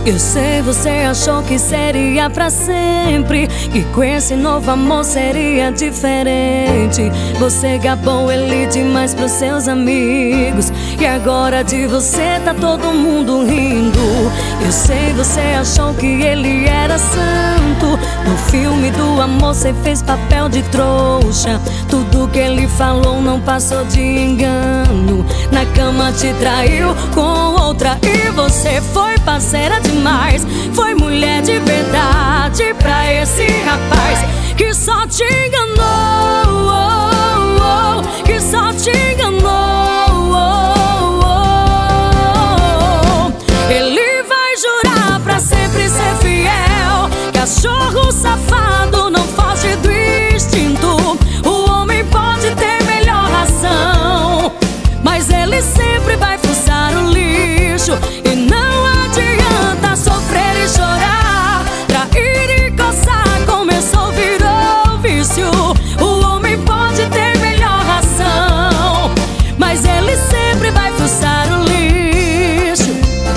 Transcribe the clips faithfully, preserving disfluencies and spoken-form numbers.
Eu sei, você achou que seria pra sempre, que com esse novo amor seria diferente. Você gabou ele demais pros seus amigos, e agora de você tá todo mundo rindo. Eu sei, você achou que ele era santo. No filme do amor cê fez papel de trouxa. Tudo que ele falou não passou de engano. Na cama te traiu com outra e você foi parceira demais. Foi mulher de verdade pra esse rapaz que só te enganou, oh, oh, que só te enganou, oh, oh. Ele vai jurar pra sempre ser fiel. Cachorro safado não foge do instinto. O homem pode ter melhor ração, mas ele sempre vai fuçar o lixo. E não adianta sofrer e chorar, trair e coçar, começou, virou vício. O homem pode ter melhor ração, mas ele sempre vai fuçar o lixo.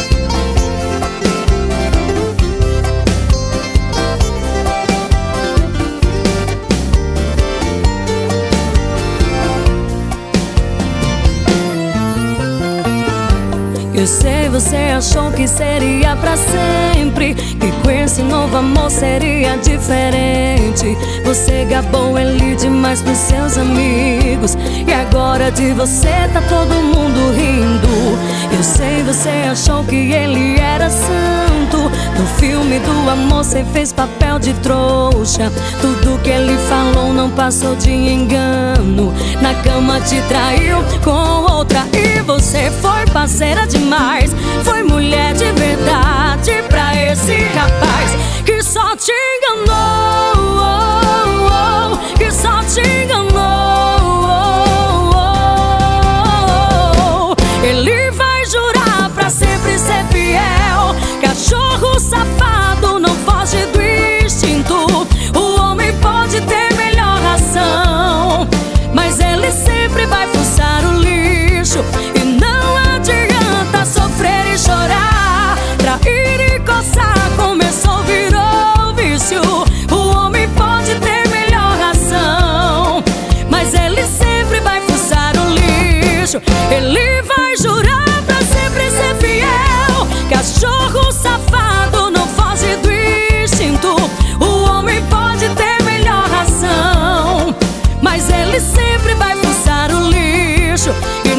Eu sei, você achou que seria pra sempre, que com esse novo amor seria diferente. Você gabou ele demais pros seus amigos, e agora de você tá todo mundo rindo. Eu sei, você achou que ele era santo. No filme do amor cê fez papel de trouxa. Tudo que ele falou não passou de engano. Na cama te traiu com outra e você foi parceira demais. Foi mulher de verdade pra esse rapaz que só te enganou, oh, oh, que só te enganou, oh, oh. Ele vai jurar pra sempre ser fiel. Cachorro safado não foge do instinto. O homem pode ter melhor ração, mas ele sempre vai fuçar o lixo. E não adianta sofrer e chorar, trair e coçar, começou, virou vício. O homem pode ter melhor ração, mas ele sempre vai fuçar o lixo. Ele vai jurar pra sempre ser fiel. Cachorro safado não foge do instinto. O homem pode ter melhor ração, mas ele sempre vai fuçar o lixo.